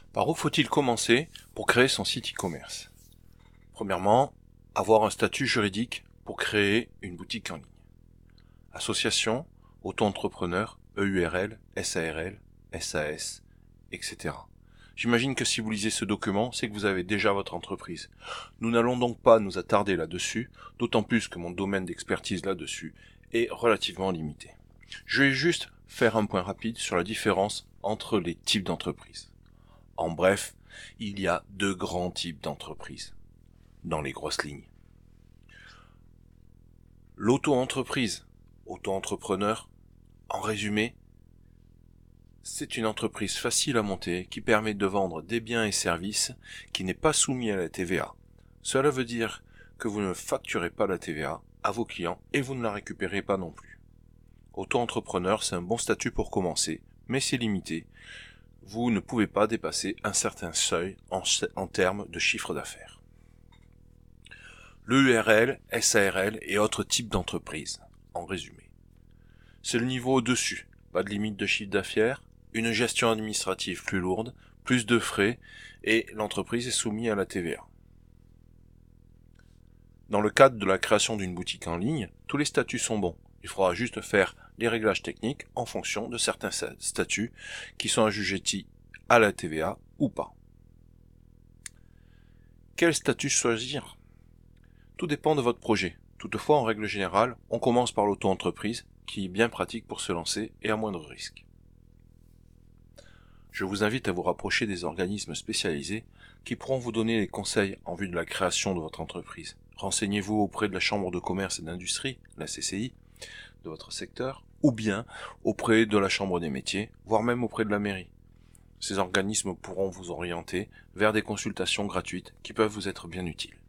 Par où faut-il commencer pour créer son site e-commerce? Premièrement, avoir un statut juridique pour créer une boutique en ligne. Association, auto-entrepreneur, EURL, SARL, SAS, etc. J'imagine que si vous lisez ce document, c'est que vous avez déjà votre entreprise. Nous n'allons donc pas nous attarder là-dessus, d'autant plus que mon domaine d'expertise là-dessus est relativement limité. Je vais juste faire un point rapide sur la différence entre les types d'entreprises. En bref, il y a deux grands types d'entreprises, dans les grosses lignes. L'auto-entreprise, auto-entrepreneur, en résumé, c'est une entreprise facile à monter qui permet de vendre des biens et services qui n'est pas soumis à la TVA. Cela veut dire que vous ne facturez pas la TVA à vos clients et vous ne la récupérez pas non plus. Auto-entrepreneur, c'est un bon statut pour commencer, mais c'est limité. Vous ne pouvez pas dépasser un certain seuil en termes de chiffre d'affaires. L'EURL, SARL et autres types d'entreprises, en résumé. C'est le niveau au-dessus, pas de limite de chiffre d'affaires, une gestion administrative plus lourde, plus de frais et l'entreprise est soumise à la TVA. Dans le cadre de la création d'une boutique en ligne, tous les statuts sont bons. Il faudra juste faire les réglages techniques en fonction de certains statuts qui sont assujettis à la TVA ou pas. Quel statut choisir? Tout dépend de votre projet. Toutefois, en règle générale, on commence par l'auto-entreprise, qui est bien pratique pour se lancer et à moindre risque. Je vous invite à vous rapprocher des organismes spécialisés qui pourront vous donner des conseils en vue de la création de votre entreprise. Renseignez-vous auprès de la Chambre de commerce et d'industrie, la CCI, de votre secteur, ou bien auprès de la Chambre des métiers, voire même auprès de la mairie. Ces organismes pourront vous orienter vers des consultations gratuites qui peuvent vous être bien utiles.